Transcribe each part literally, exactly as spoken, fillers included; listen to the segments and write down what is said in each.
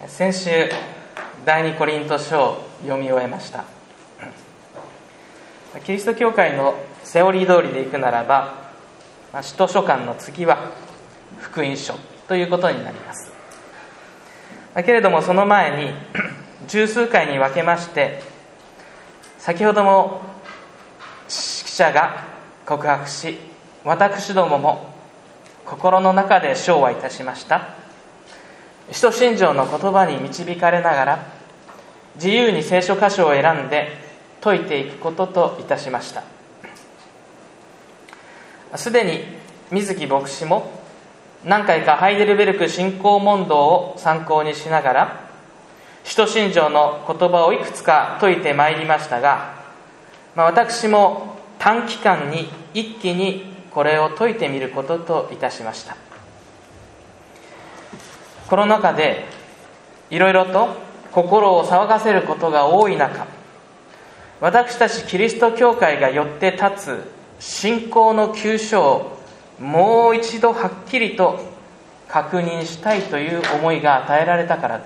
先週第二コリント書を読み終えました。キリスト教会のセオリー通りでいくならば、使徒書簡の次は福音書ということになります。けれどもその前に十数回に分けまして、先ほども記者が告白し、私どもも心の中で唱和いたしました使徒信条の言葉に導かれながら、自由に聖書箇所を選んで解いていくことといたしました。すでに水木牧師も何回かハイデルベルク信仰問答を参考にしながら使徒信条の言葉をいくつか解いてまいりましたが、まあ、私も短期間に一気にこれを解いてみることといたしました。コロナ禍でいろいろと心を騒がせることが多い中、私たちキリスト教会がよって立つ信仰の急所をもう一度はっきりと確認したいという思いが与えられたからです。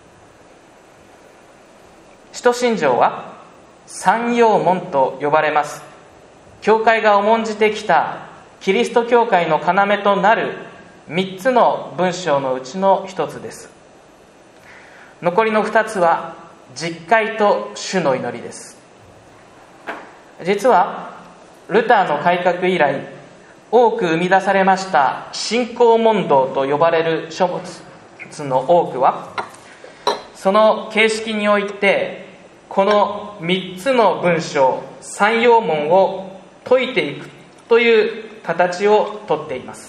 使徒信条は三要門と呼ばれます。教会が重んじてきたキリスト教会の要となる三つの文章のうちの一つです。残りの二つは実会と主の祈りです。実はルターの改革以来多く生み出されました信仰問答と呼ばれる書物の多くは、その形式においてこの三つの文章三要門を解いていくという形をとっています。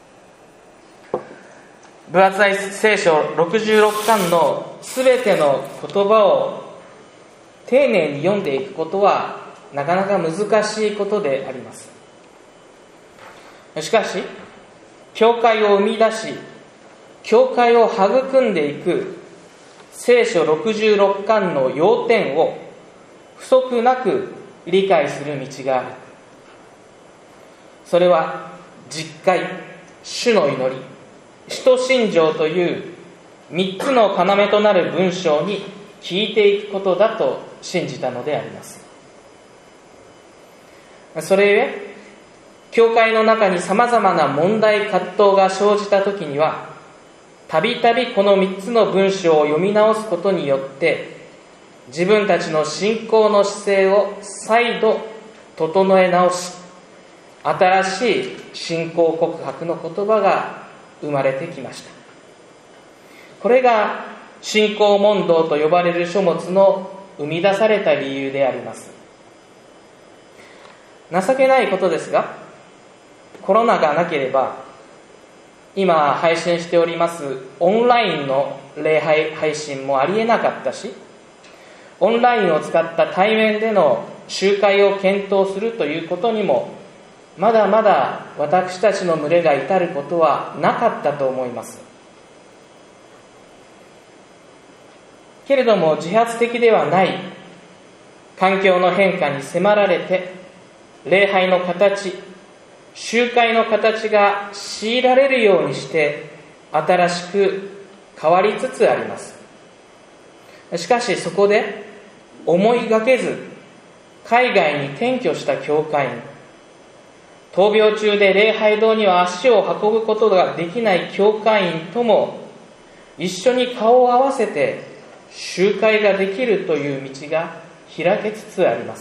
分厚い聖書ろくじゅうろっかんのすべての言葉を丁寧に読んでいくことはなかなか難しいことであります。しかし教会を生み出し教会を育んでいく聖書ろくじゅうろっかんの要点を不足なく理解する道がある。それは実会、主の祈り、使徒信条という三つの要となる文章に聞いていくことだと信じたのであります。それゆえ教会の中にさまざまな問題葛藤が生じたときには、たびたびこの三つの文章を読み直すことによって自分たちの信仰の姿勢を再度整え直し、新しい信仰告白の言葉が生まれてきました。これが信仰問答と呼ばれる書物の生み出された理由であります。情けないことですが、コロナがなければ今配信しておりますオンラインの礼拝配信もありえなかったし、オンラインを使った対面での集会を検討するということにもまだまだ私たちの群れが至ることはなかったと思います。けれども自発的ではない環境の変化に迫られて、礼拝の形、集会の形が強いられるようにして新しく変わりつつあります。しかしそこで思いがけず海外に転居した教会員、闘病中で礼拝堂には足を運ぶことができない教会員とも一緒に顔を合わせて集会ができるという道が開けつつあります。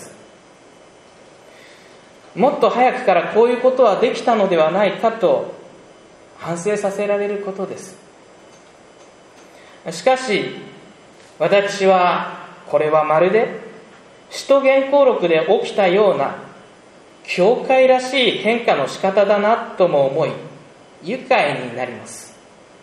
もっと早くからこういうことはできたのではないかと反省させられることです。しかし私はこれはまるで使徒言行録で起きたような教会らしい変化の仕方だなとも思い愉快になります。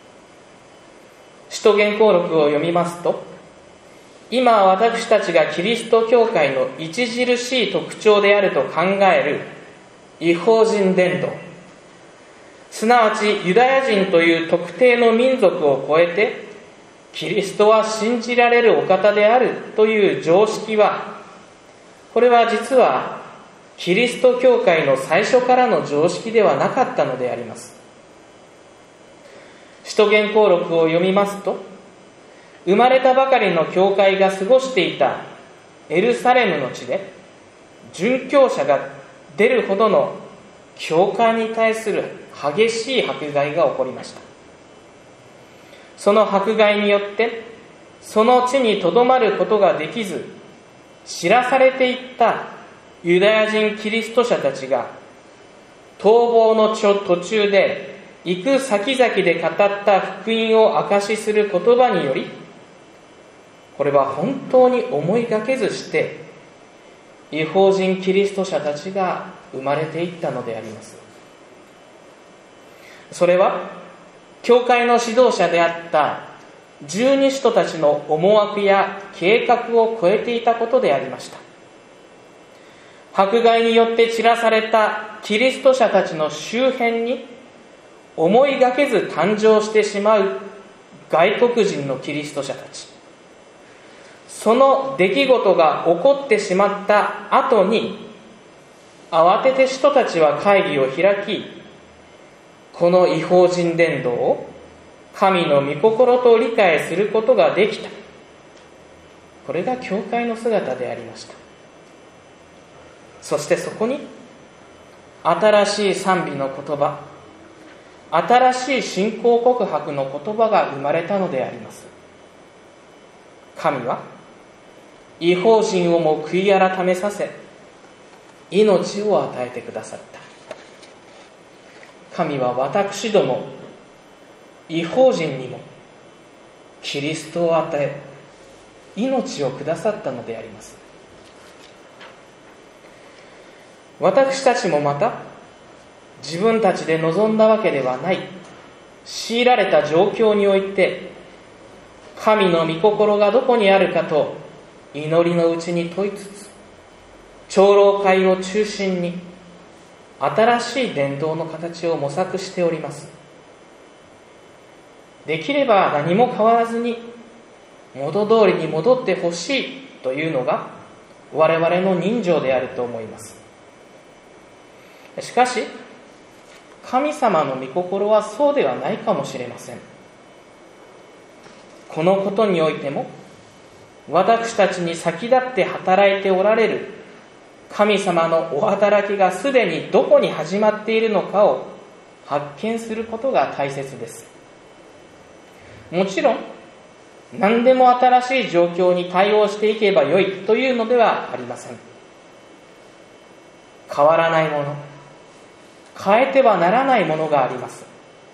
使徒言行録を読みますと、今私たちがキリスト教会の著しい特徴であると考える異邦人伝道、すなわちユダヤ人という特定の民族を超えてキリストは信じられるお方であるという常識は、これは実はキリスト教会の最初からの常識ではなかったのであります。使徒言行録を読みますと、 生まれたばかりの教会が過ごしていたエルサレムの地で殉教者が出るほどの教会に対する激しい迫害が起こりました。その迫害によってその地にとどまることができず、知らされていったユダヤ人キリスト者たちが逃亡の途中で行く先々で語った福音を証しする言葉により、これは本当に思いがけずして異邦人キリスト者たちが生まれていったのであります。それは教会の指導者であった十二使徒たちの思惑や計画を超えていたことでありました。迫害によって散らされたキリスト者たちの周辺に思いがけず誕生してしまう外国人のキリスト者たち、その出来事が起こってしまった後に慌てて使徒たちは会議を開き、この異邦人伝道を神の御心と理解することができた。これが教会の姿でありました。そしてそこに新しい賛美の言葉、新しい信仰告白の言葉が生まれたのであります。神は異邦人をも悔い改めさせ、命を与えてくださった。神は私ども異邦人にもキリストを与え、命をくださったのであります。私たちもまた自分たちで望んだわけではない強いられた状況において、神の御心がどこにあるかと祈りのうちに問いつつ、長老会を中心に新しい伝道の形を模索しております。できれば何も変わらずに元通りに戻ってほしいというのが我々の人情であると思います。しかし神様の御心はそうではないかもしれません。このことにおいても私たちに先立って働いておられる神様のお働きがすでにどこに始まっているのかを発見することが大切です。もちろん何でも新しい状況に対応していけばよいというのではありません。変わらないもの、変えてはならないものがあります。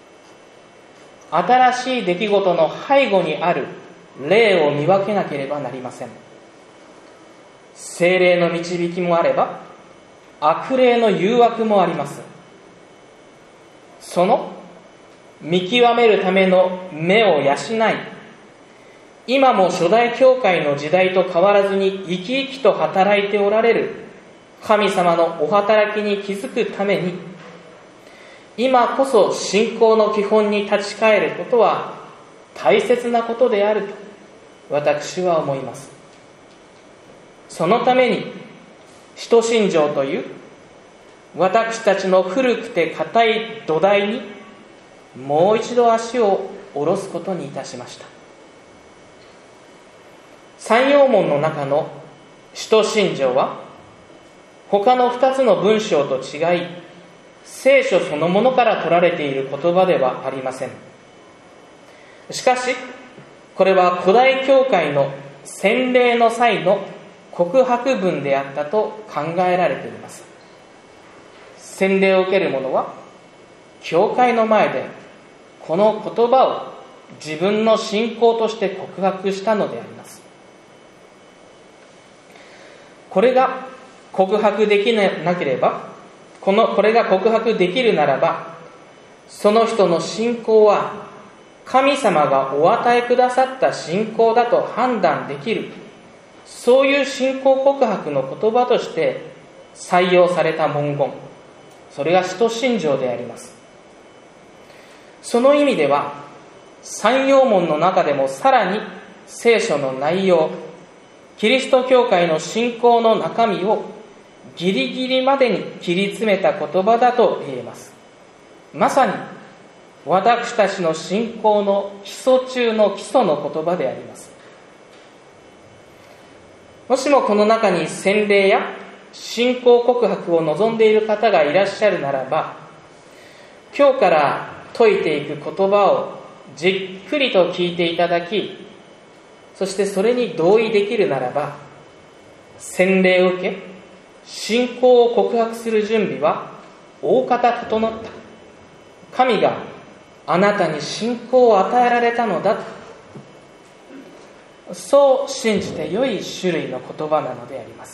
新しい出来事の背後にある霊を見分けなければなりません。聖霊の導きもあれば悪霊の誘惑もあります。その見極めるための目を養い、今も初代教会の時代と変わらずに生き生きと働いておられる神様のお働きに気づくために、今こそ信仰の基本に立ち返ることは大切なことであると私は思います。そのために使徒信条という私たちの古くて固い土台にもう一度足を下ろすことにいたしました。三要門の中の使徒信条は他の二つの文章と違い、聖書そのものから取られている言葉ではありません。しかしこれは古代教会の洗礼の際の告白文であったと考えられています。洗礼を受ける者は教会の前でこの言葉を自分の信仰として告白したのであります。これが告白できなければ、このこれが告白できるならば、その人の信仰は神様がお与えくださった信仰だと判断できる、そういう信仰告白の言葉として採用された文言、それが使徒信条であります。その意味では三要門の中でもさらに聖書の内容、キリスト教会の信仰の中身をギリギリまでに切り詰めた言葉だと言えます。まさに私たちの信仰の基礎中の基礎の言葉であります。 もしもこの中に洗礼や信仰告白を望んでいる方がいらっしゃるならば、今日から説いていく言葉をじっくりと聞いていただき、そしてそれに同意できるならば、洗礼を受け信仰を告白する準備は大方整った。神があなたに信仰を与えられたのだと、そう信じて良い種類の言葉なのであります。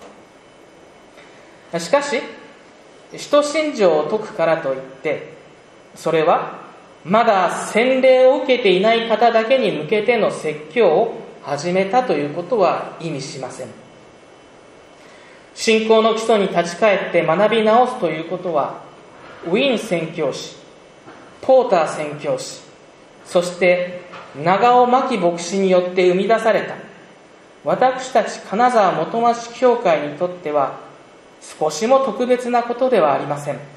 しかし使徒信条を解くからといって、それはまだ洗礼を受けていない方だけに向けての説教を始めたということは意味しません。信仰の基礎に立ち返って学び直すということは、ウィーン宣教師、ポーター宣教師、そして長尾真紀牧師によって生み出された私たち金沢元町教会にとっては少しも特別なことではありません。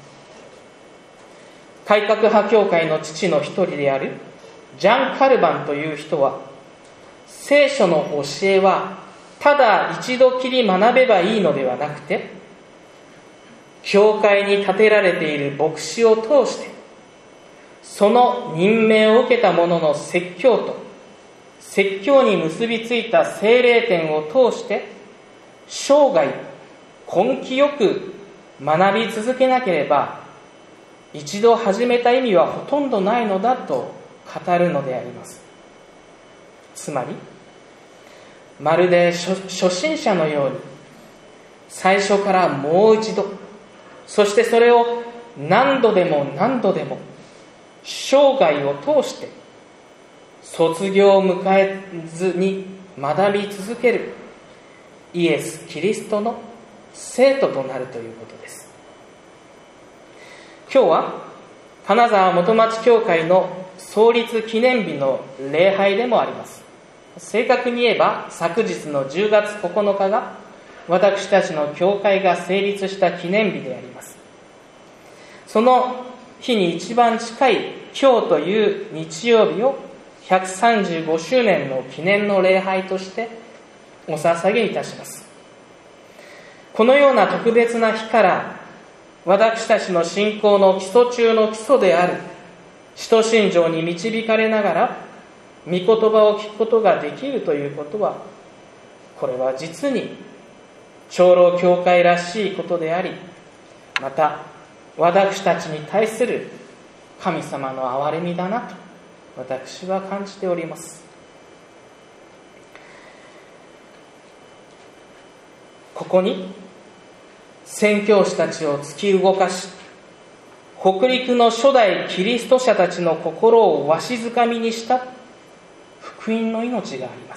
改革派教会の父の一人であるジャン・カルバンという人は、聖書の教えはただ一度きり学べばいいのではなくて、教会に立てられている牧師を通してその任命を受けた者の説教と説教に結びついた聖霊典を通して生涯根気よく学び続けなければ、一度始めた意味はほとんどないのだと語るのであります。つまりまるで 初, 初心者のように最初からもう一度、そしてそれを何度でも何度でも生涯を通して卒業を迎えずに学び続けるイエス・キリストの生徒となるということです。今日は金沢元町教会の創立記念日の礼拝でもあります。正確に言えば昨日のじゅうがつここのかが私たちの教会が成立した記念日であります。その日に一番近い今日という日曜日をひゃくさんじゅうごしゅうねんの記念の礼拝としてお捧げいたします。このような特別な日から、私たちの信仰の基礎中の基礎である使徒信条に導かれながら御言葉を聞くことができるということは、これは実に長老教会らしいことであり、また私たちに対する神様の憐れみだなと私は感じております。ここに宣教師たちを突き動かし、北陸の初代キリスト者たちの心をわしづかみにした福音の命があります。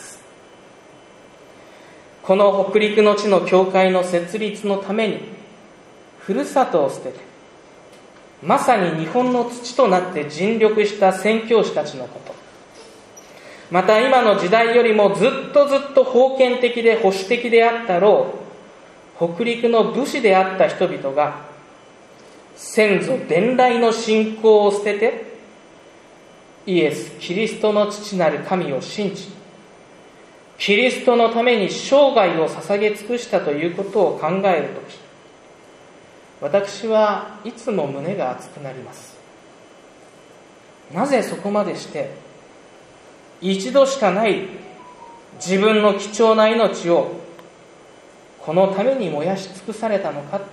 この北陸の地の教会の設立のためにふるさとを捨てて、まさに日本の土となって尽力した宣教師たちのこと、また今の時代よりもずっとずっと封建的で保守的であったろう北陸の武士であった人々が、先祖伝来の信仰を捨ててイエス・キリストの父なる神を信じ、キリストのために生涯を捧げ尽くしたということを考えるとき、私はいつも胸が熱くなります。なぜそこまでして一度しかない自分の貴重な命をこのために燃やし尽くされたのか。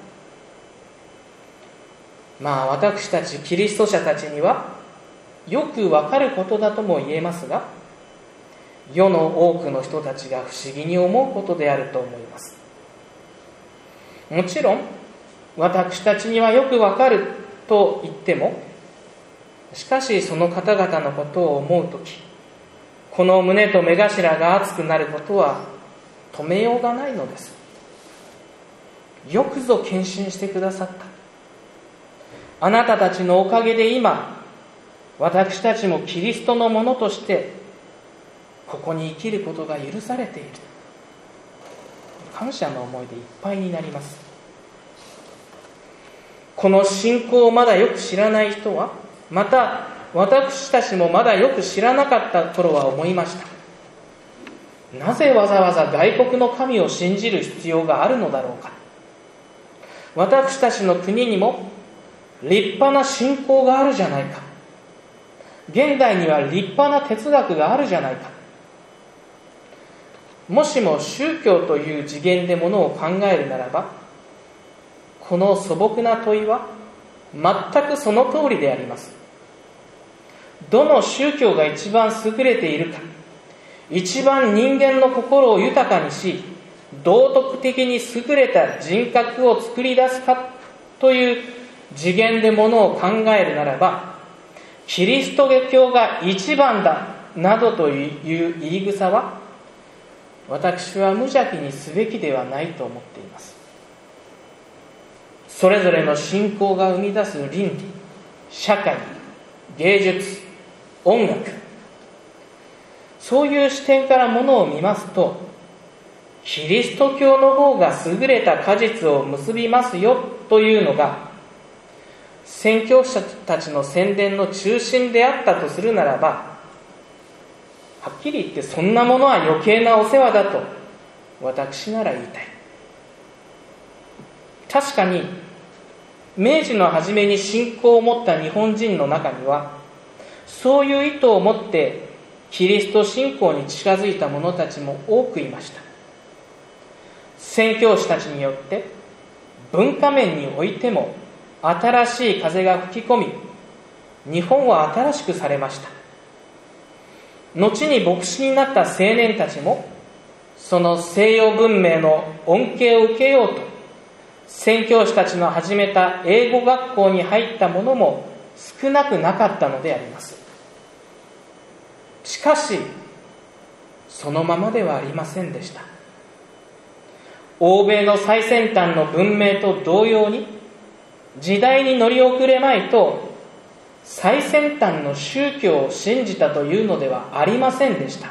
まあ私たちキリスト者たちにはよくわかることだとも言えますが、世の多くの人たちが不思議に思うことであると思います。もちろん私たちにはよくわかると言っても、しかしその方々のことを思うとき、この胸と目頭が熱くなることは止めようがないのです。よくぞ献身してくださった。あなたたちのおかげで今、私たちもキリストのものとしてここに生きることが許されている。感謝の思いでいっぱいになります。この信仰をまだよく知らない人は、また私たちもまだよく知らなかった頃は思いました。 なぜわざわざ外国の神を信じる必要があるのだろうか。私たちの国にも立派な信仰があるじゃないか。現代には立派な哲学があるじゃないか。もしも宗教という次元でものを考えるならば、この素朴な問いは全くその通りであります。どの宗教が一番優れているか、一番人間の心を豊かにし、道徳的に優れた人格を作り出すかという次元でものを考えるならば、キリスト教が一番だなどという言い草は、私は無邪気にすべきではないと思っています。それぞれの信仰が生み出す倫理、社会、芸術、音楽、そういう視点からものを見ますと、キリスト教の方が優れた果実を結びますよというのが宣教師たちの宣伝の中心であったとするならば、はっきり言ってそんなものは余計なお世話だと私なら言いたい。確かに明治の初めに信仰を持った日本人の中には、そういう意図を持ってキリスト信仰に近づいた者たちも多くいました。宣教師たちによって文化面においても新しい風が吹き込み、日本は新しくされました。後に牧師になった青年たちも、その西洋文明の恩恵を受けようと宣教師たちの始めた英語学校に入った者も少なくなかったのであります。しかしそのままではありませんでした。欧米の最先端の文明と同様に、時代に乗り遅れまいと最先端の宗教を信じたというのではありませんでした。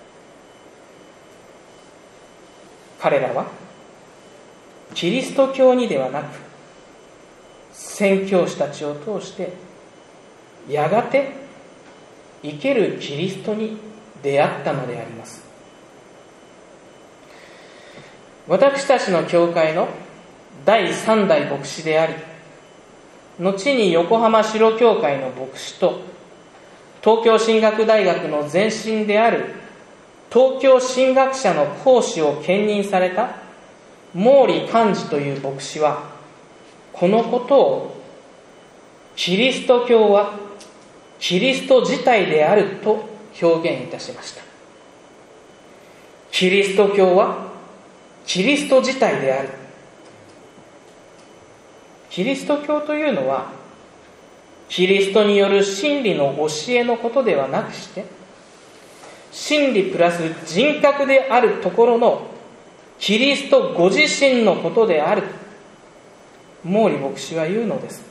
彼らはキリスト教にではなく、宣教師たちを通してやがて生けるキリストに出会ったのであります。私たちの教会の第三代牧師であり、後に横浜城教会の牧師と東京神学大学の前身である東京神学者の講師を兼任された毛利寛治という牧師は、このことをキリスト教はキリスト自体であると表現いたしました。キリスト教はキリスト自体である。キリスト教というのはキリストによる真理の教えのことではなくして、真理プラス人格であるところのキリストご自身のことである、毛利牧師は言うのです。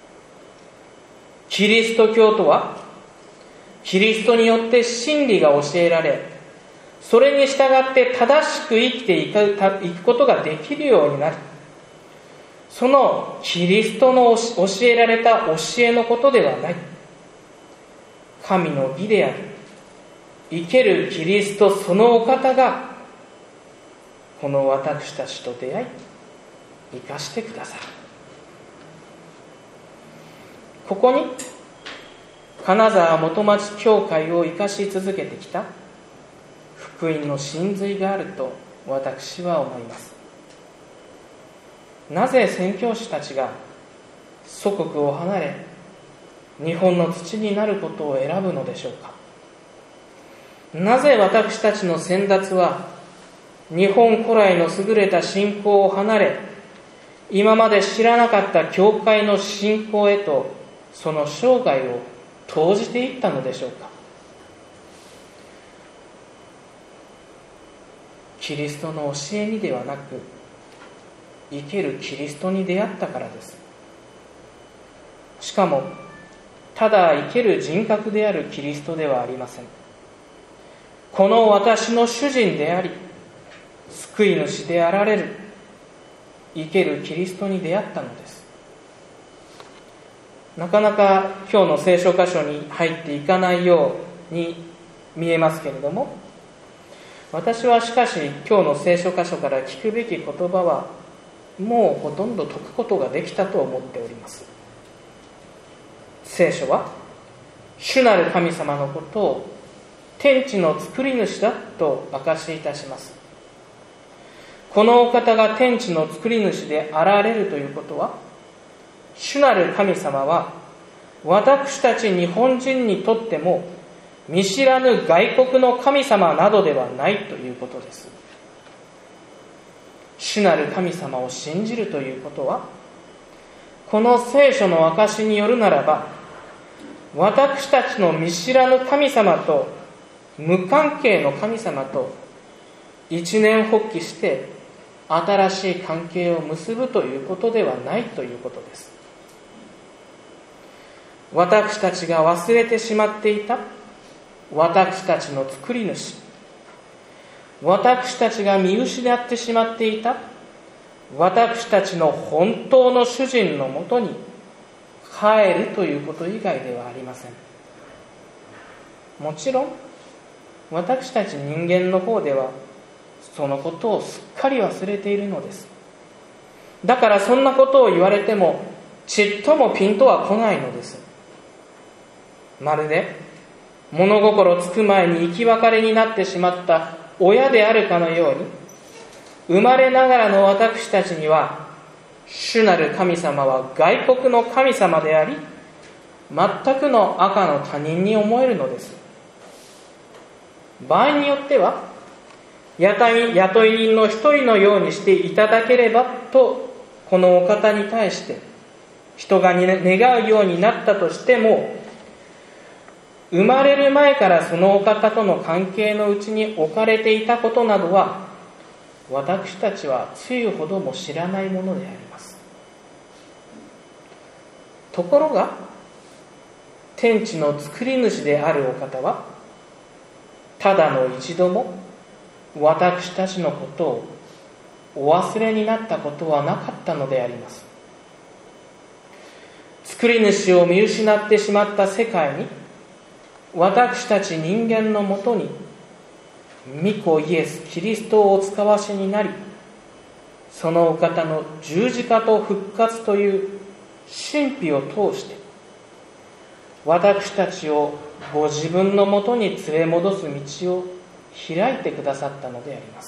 キリスト教とはキリストによって真理が教えられ、それに従って正しく生きていくことができるようになる、そのキリストの教えられた教えのことではない。神の義である生けるキリストそのお方がこの私たちと出会い生かしてくださる。ここに金沢元町教会を生かし続けてきた福音の真髄があると私は思います。なぜ宣教師たちが祖国を離れ日本の土になることを選ぶのでしょうか。なぜ私たちの先達は日本古来の優れた信仰を離れ、今まで知らなかった教会の信仰へとその生涯を投じていったのでしょうか。キリストの教えにではなく、生けるキリストに出会ったからです。しかもただ生ける人格であるキリストではありません。この私の主人であり救い主であられる生けるキリストに出会ったのです。なかなか今日の聖書箇所に入っていかないように見えますけれども、 私はしかし今日の聖書箇所から聞くべき言葉はもうほとんど解くことができたと思っております。聖書は主なる神様のことを天地の作り主だと証しいたします。このお方が天地の作り主であられるということは、主なる神様は私たち日本人にとっても見知らぬ外国の神様などではないということです。主なる神様を信じるということは、この聖書の証によるならば、私たちの見知らぬ神様と無関係の神様と一念発起して新しい関係を結ぶということではないということです。私たちが忘れてしまっていた私たちの作り主、私たちが見失ってしまっていた私たちの本当の主人のもとに帰るということ以外ではありません。もちろん私たち人間の方ではそのことをすっかり忘れているのです。だからそんなことを言われてもちっともピンとは来ないのです。まるで物心つく前に生き別れになってしまった親であるかのように、生まれながらの私たちには主なる神様は外国の神様であり、全くの赤の他人に思えるのです。場合によっては雇い雇い人の一人のようにしていただければと、このお方に対して人が願うようになったとしても、生まれる前からそのお方との関係のうちに置かれていたことなどは私たちはつゆほども知らないものであります。ところが天地の作り主であるお方はただの一度も私たちのことをお忘れになったことはなかったのであります。作り主を見失ってしまった世界に、私たち人間のもとに御子イエス・キリストをお使わしになり、そのお方の十字架と復活という神秘を通して私たちをご自分のもとに連れ戻す道を開いてくださったのであります。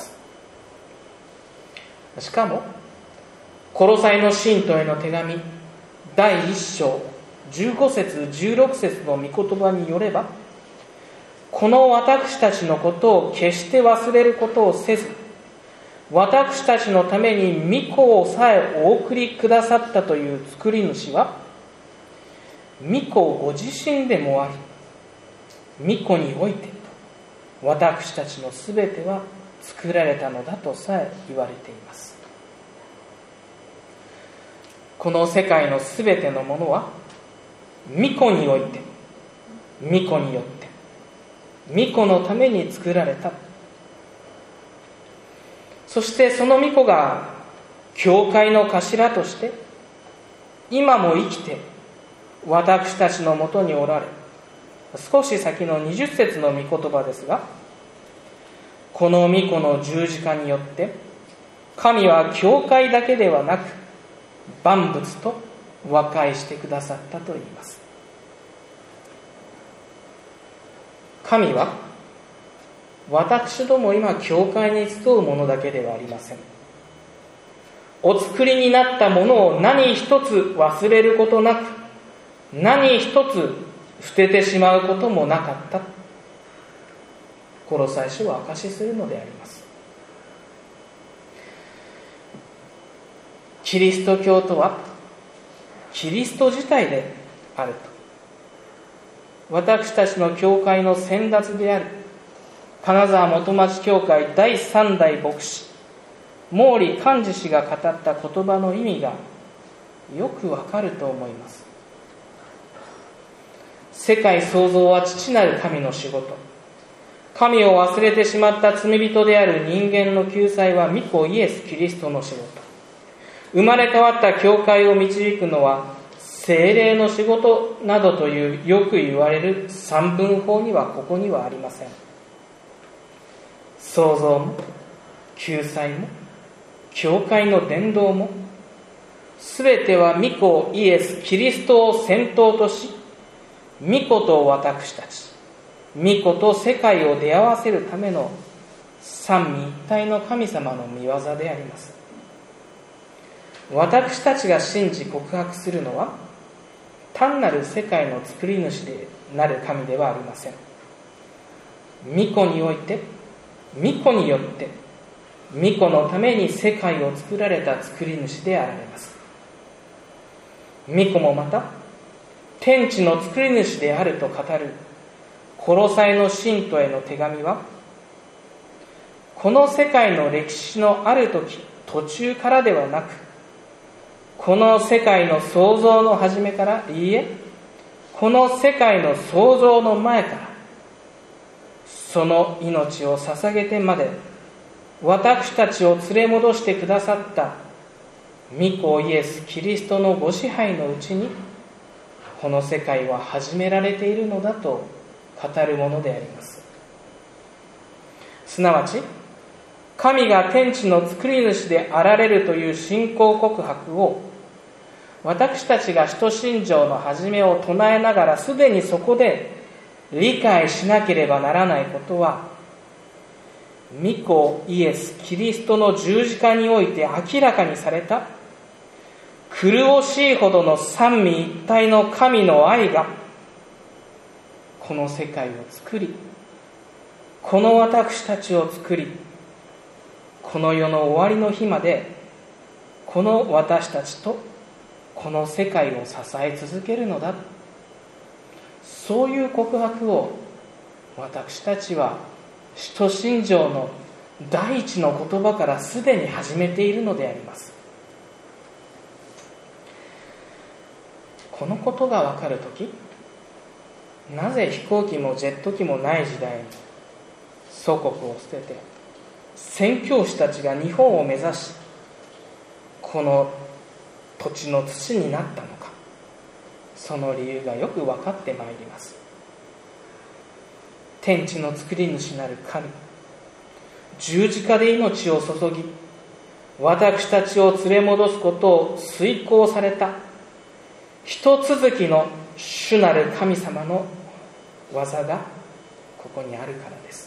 しかもコロサイの信徒への手紙だいいっ章じゅうご節じゅうろく節の御言葉によれば、この私たちのことを決して忘れることをせず、私たちのために御子をさえお送りくださったという作り主は御子ご自身でもあり、御子において私たちのすべては作られたのだとさえ言われています。この世界のすべてのものは御子において、御子によって御子のために作られた。そしてその御子が教会の頭として今も生きて私たちのもとにおられ、少し先のにじゅっ節の御言葉ですが、この御子の十字架によって神は教会だけではなく万物と和解してくださったと言います。神は私ども今教会に集うものだけではありません。お作りになったものを何一つ忘れることなく、何一つ捨ててしまうこともなかった。コロサイ書は証しするのであります。キリスト教とはキリスト自体であると、私たちの教会の先達である金沢元町教会だいさん代牧師毛利寛治氏が語った言葉の意味がよくわかると思います。世界創造は父なる神の仕事。神を忘れてしまった罪人である人間の救済は御子イエス・キリストの仕事。生まれ変わった教会を導くのは聖霊の仕事などというよく言われる三分法にはここにはありません。 創造も救済も教会の伝道も、すべては御子イエス・キリストを先頭とし、御子と私たち、御子と世界を出会わせるための三位一体の神様の御業であります。私たちが信じ告白するのは、単なる世界の作り主でなる神ではありません。御子において、御子によって、御子のために世界を作られた作り主であられます。御子もまた、天地の作り主であると語るコロサイの信徒への手紙は、この世界の歴史のある時、途中からではなく、この世界の創造の初めから、いいえ、この世界の創造の前から、その命を捧げてまで、私たちを連れ戻してくださった御子イエス・キリストのご支配のうちに、この世界は始められているのだと語るものであります。すなわち、神が天地の作り主であられるという信仰告白を、私たちが使徒信条の始めを唱えながら、すでにそこで理解しなければならないことは、御子イエス・キリストの十字架において明らかにされた狂しいほどの三位一体の神の愛が、この世界を作り、この私たちを作り、この世の終わりの日まで、この私たちとこの世界を支え続けるのだ。そういう告白を私たちは使徒信条の第一の言葉からすでに始めているのであります。このことが分かるとき、なぜ飛行機もジェット機もない時代に祖国を捨てて宣教師たちが日本を目指し、この土地の土になったのか、その理由がよく分かってまいります。天地の作り主なる神、十字架で命を注ぎ、私たちを連れ戻すことを遂行された一続きの主なる神様の技がここにあるからです。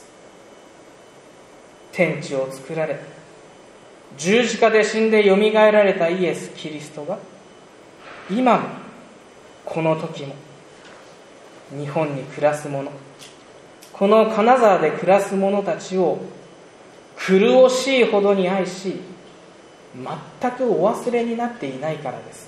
天地を作られ、十字架で死んでよみがえられたイエス・キリストが、今もこの時も日本に暮らす者、この金沢で暮らす者たちを苦しいほどに愛し、全くお忘れになっていないからです。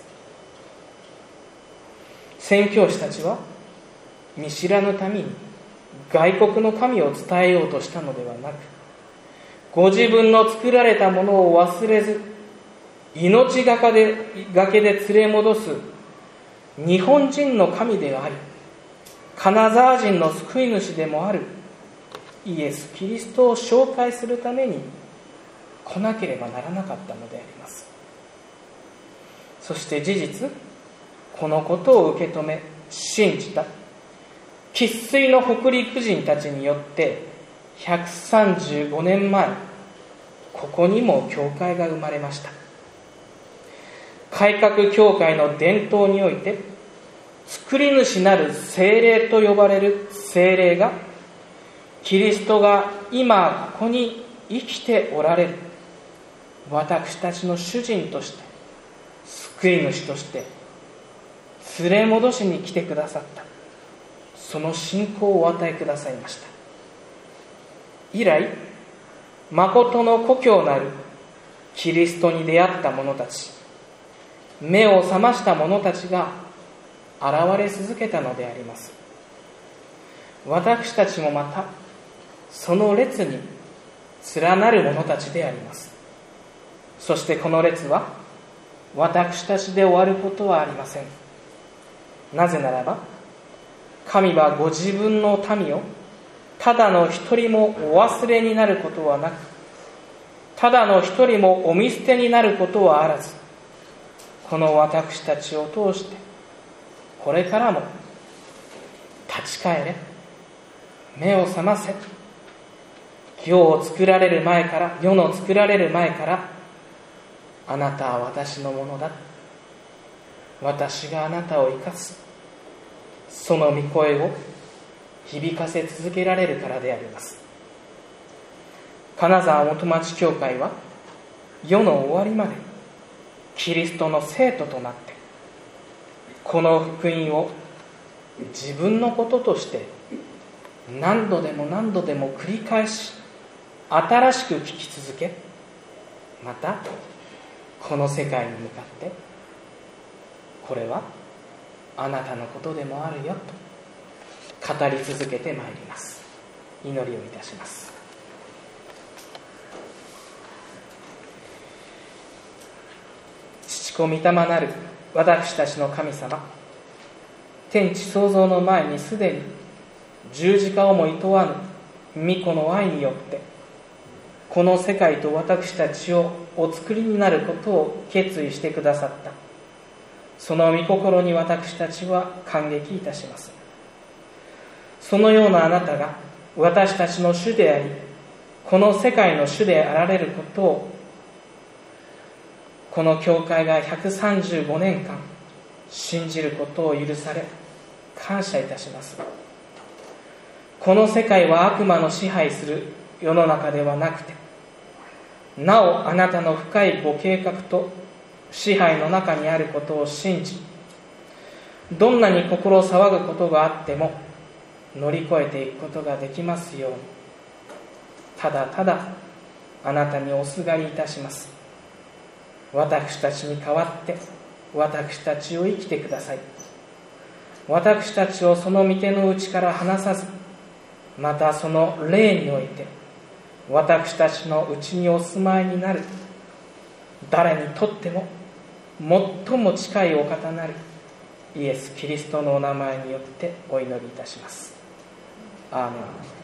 宣教師たちは見知らぬ民に外国の神を伝えようとしたのではなく、ご自分の作られたものを忘れず、命がけで連れ戻す日本人の神であり、金沢人の救い主でもあるイエス・キリストを紹介するために来なければならなかったのであります。そして事実、このことを受け止め信じた生粋の北陸人たちによってひゃくさんじゅうごねんまえ、ここにも教会が生まれました。改革教会の伝統において、作り主なる聖霊と呼ばれる聖霊が、キリストが今ここに生きておられる私たちの主人として、救い主として連れ戻しに来てくださった、その信仰をお与えくださいました。以来、誠の故郷なるキリストに出会った者たち、目を覚ました者たちが現れ続けたのであります。私たちもまたその列に連なる者たちであります。そしてこの列は私たちで終わることはありません。なぜならば、神はご自分の民をただの一人もお忘れになることはなく、ただの一人もお見捨てになることはあらず、この私たちを通してこれからも立ち返れ、目を覚ませ、 世を作られる前から世の作られる前からあなたは私のものだ、私があなたを生かす、その御声を響かせ続けられるからであります。金沢元町教会は世の終わりまでキリストの生徒となって、この福音を自分のこととして何度でも何度でも繰り返し新しく聞き続け、またこの世界に向かって、これはあなたのことでもあるよと語り続けてまいります。祈りをいたします。父子御霊なる私たちの神様、天地創造の前にすでに十字架をも厭わぬ御子の愛によってこの世界と私たちをお作りになることを決意してくださった。その御心に私たちは感激いたします。そのようなあなたが私たちの主であり、この世界の主であられることを、この教会がひゃくさんじゅうごねんかん信じることを許され感謝いたします。この世界は悪魔の支配する世の中ではなくて、なおあなたの深いご計画と支配の中にあることを信じ、どんなに心騒ぐことがあっても乗り越えていくことができますように、ただただあなたにおすがりいたします。私たちに代わって私たちを生きてください。私たちをその御手の内から離さず、またその霊において私たちのうちにお住まいになる誰にとっても最も近いお方なるイエス・キリストのお名前によってお祈りいたします。アーメン。